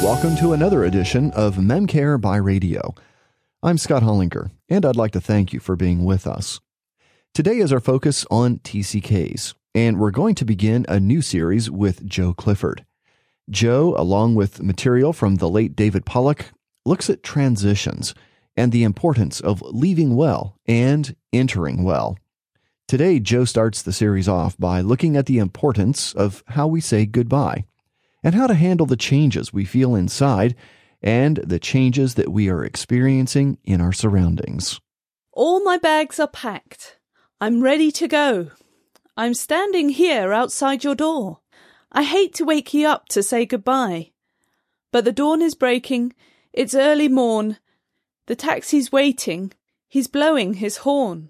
Welcome to another edition of MemCare by Radio. I'm Scott Hollinger, and I'd like to thank you for being with us. Today is our focus on TCKs, and we're going to begin a new series with Joe Clifford. Joe, along with material from the late David Pollock, looks at transitions and the importance of leaving well and entering well. Today, Joe starts the series off by looking at the importance of how we say goodbye and how to handle the changes we feel inside and the changes that we are experiencing in our surroundings. All my bags are packed. I'm ready to go. I'm standing here outside your door. I hate to wake you up to say goodbye. But the dawn is breaking. It's early morn. The taxi's waiting. He's blowing his horn.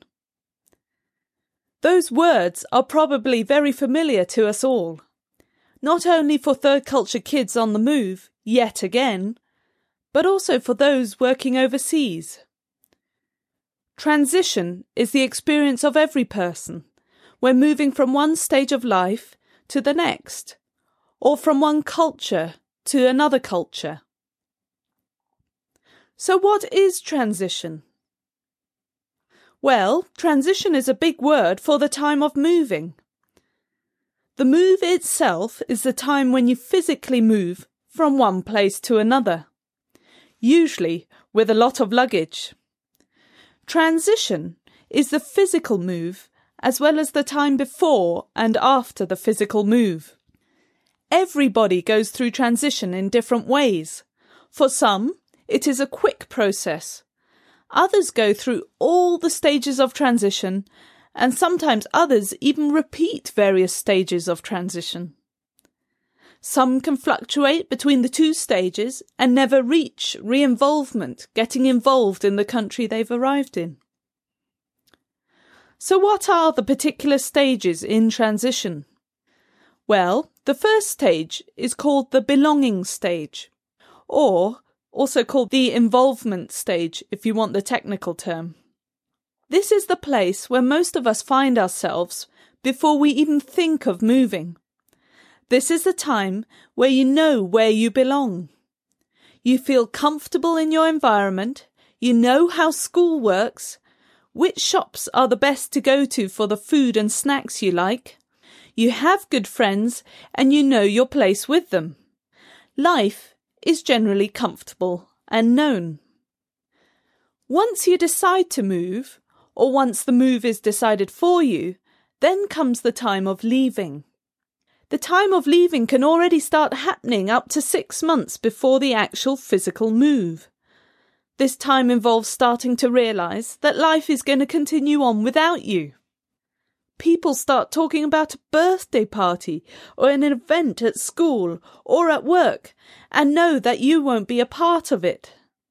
Those words are probably very familiar to us all. Not only for third culture kids on the move, yet again, but also for those working overseas. Transition is the experience of every person. We're moving from one stage of life to the next, or from one culture to another culture. So what is transition? Well, transition is a big word for the time of moving. The move itself is the time when you physically move from one place to another, usually with a lot of luggage. Transition is the physical move as well as the time before and after the physical move. Everybody goes through transition in different ways. For some, it is a quick process. Others go through all the stages of transition, and sometimes others even repeat various stages of transition. Some can fluctuate between the two stages and never reach re-involvement, getting involved in the country they've arrived in. So what are the particular stages in transition? Well, the first stage is called the belonging stage, or also called the involvement stage if you want the technical term. This is the place where most of us find ourselves before we even think of moving. This is the time where you know where you belong. You feel comfortable in your environment, you know how school works, which shops are the best to go to for the food and snacks you like. You have good friends and you know your place with them. Life is generally comfortable and known. Once you decide to move, or once the move is decided for you, then comes the time of leaving. The time of leaving can already start happening up to 6 months before the actual physical move. This time involves starting to realise that life is going to continue on without you. People start talking about a birthday party or an event at school or at work and know that you won't be a part of it.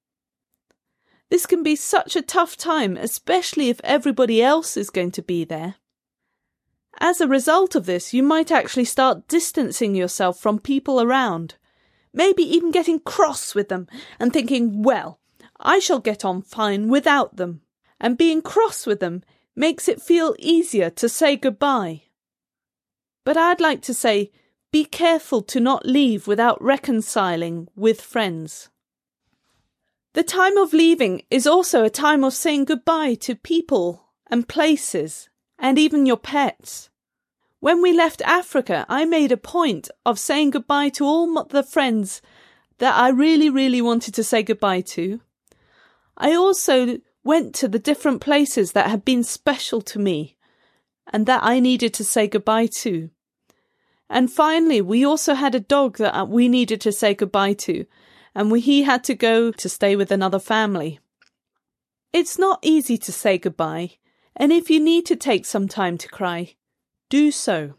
This can be such a tough time, especially if everybody else is going to be there. As a result of this, you might actually start distancing yourself from people around, maybe even getting cross with them and thinking, well, I shall get on fine without them. And being cross with them makes it feel easier to say goodbye. But I'd like to say, be careful to not leave without reconciling with friends. The time of leaving is also a time of saying goodbye to people and places and even your pets. When we left Africa, I made a point of saying goodbye to all the friends that I really wanted to say goodbye to. I also went to the different places that had been special to me and that I needed to say goodbye to. And finally, we also had a dog that we needed to say goodbye to, and he had to go to stay with another family. It's not easy to say goodbye, and if you need to take some time to cry, do so.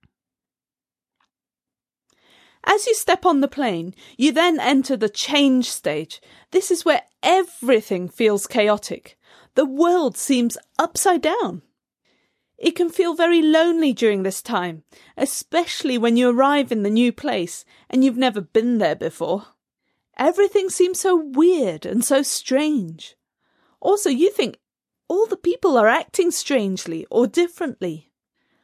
As you step on the plane, you then enter the change stage. This is where everything feels chaotic. The world seems upside down. It can feel very lonely during this time, especially when you arrive in the new place and you've never been there before. Everything seems so weird and so strange. Also, you think all the people are acting strangely or differently.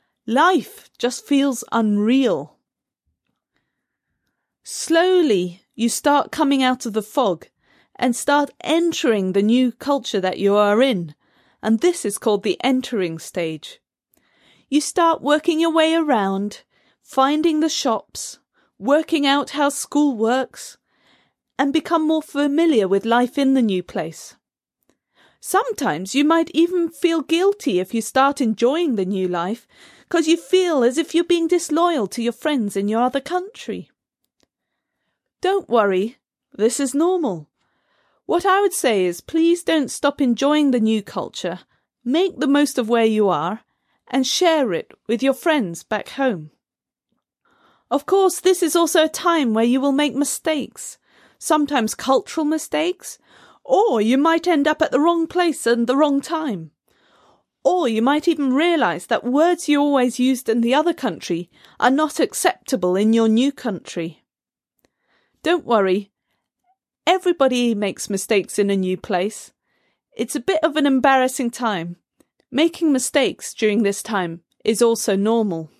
Life just feels unreal. Slowly, you start coming out of the fog and start entering the new culture that you are in, and this is called the entering stage. You start working your way around, finding the shops, working out how school works, and become more familiar with life in the new place. Sometimes you might even feel guilty if you start enjoying the new life, because you feel as if you're being disloyal to your friends in your other country. Don't worry, this is normal. What I would say is please don't stop enjoying the new culture, make the most of where you are, and share it with your friends back home. Of course, this is also a time where you will make mistakes, sometimes cultural mistakes, or you might end up at the wrong place at the wrong time. Or you might even realise that words you always used in the other country are not acceptable in your new country. Don't worry, everybody makes mistakes in a new place. It's a bit of an embarrassing time. Making mistakes during this time is also normal.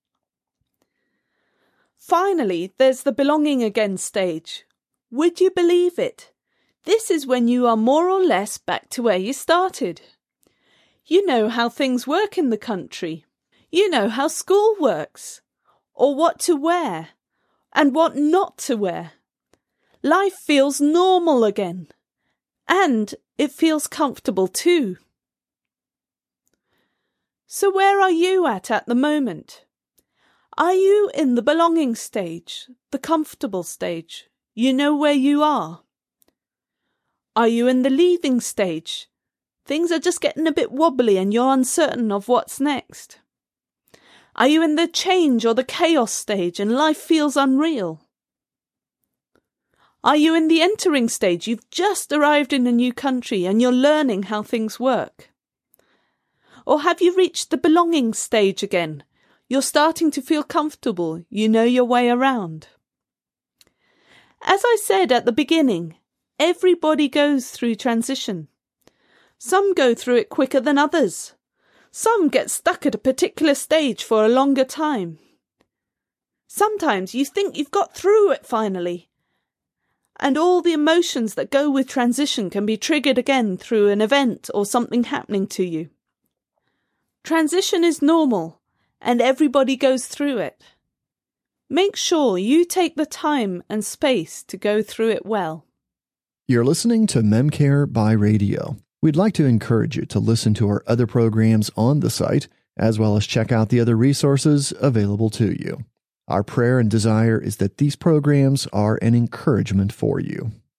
Finally, there's the belonging again stage. Would you believe it? This is when you are more or less back to where you started. You know how things work in the country. You know how school works, or what to wear, and what not to wear. Life feels normal again, and it feels comfortable too. So where are you at the moment? Are you in the belonging stage, the comfortable stage? You know where you are. Are you in the leaving stage? Things are just getting a bit wobbly and you're uncertain of what's next. Are you in the change or the chaos stage and life feels unreal? Are you in the entering stage? You've just arrived in a new country and you're learning how things work. Or have you reached the belonging stage again? You're starting to feel comfortable. You know your way around. As I said at the beginning, everybody goes through transition. Some go through it quicker than others. Some get stuck at a particular stage for a longer time. Sometimes you think you've got through it finally, and all the emotions that go with transition can be triggered again through an event or something happening to you. Transition is normal, and everybody goes through it. Make sure you take the time and space to go through it well. You're listening to MemCare by Radio. We'd like to encourage you to listen to our other programs on the site, as well as check out the other resources available to you. Our prayer and desire is that these programs are an encouragement for you.